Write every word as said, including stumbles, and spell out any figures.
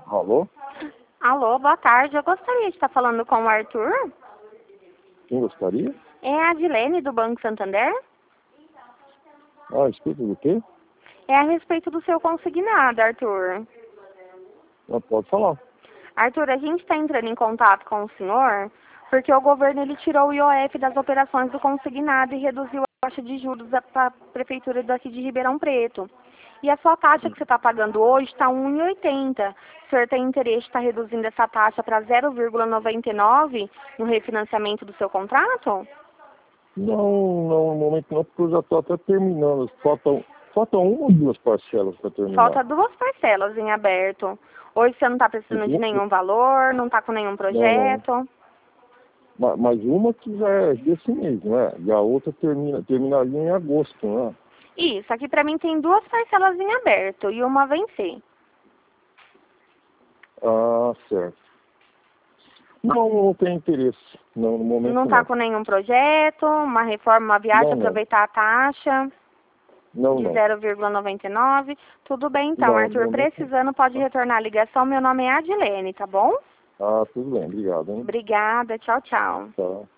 Alô? Alô, boa tarde. Eu gostaria de estar falando com o Arthur. Quem gostaria? É a Adilene, do Banco Santander. Ah, a respeito do quê? É a respeito do seu consignado, Arthur. Ah, pode falar. Arthur, a gente está entrando em contato com o senhor porque o governo ele tirou o I O F das operações do consignado e reduziu a taxa de juros para a prefeitura daqui de Ribeirão Preto. E a sua taxa que você está pagando hoje está um real e oitenta centavos. O senhor tem interesse em estar reduzindo essa taxa para zero vírgula noventa e nove no refinanciamento do seu contrato? Não, não, no momento não, porque eu já estou até terminando. Faltam, faltam uma ou duas parcelas para terminar. Falta duas parcelas em aberto. Hoje você não está precisando de nenhum valor, não está com nenhum projeto. Não, não. Mas uma que já é desse mês, não é? E a outra termina, terminaria em agosto, não é? Isso, aqui para mim tem duas parcelas em aberto e uma a vencer. Ah, certo. Não, não tenho interesse. Não, no momento Não não. está com nenhum projeto, uma reforma, uma viagem, Não, não. aproveitar a taxa Não, de não. zero vírgula noventa e nove. Tudo bem então, Não, no Arthur. momento... Precisando, pode retornar a ligação. Meu nome é Adilene, tá bom? Ah, tudo bem. Obrigado, hein? Obrigada. Tchau, tchau. Tá.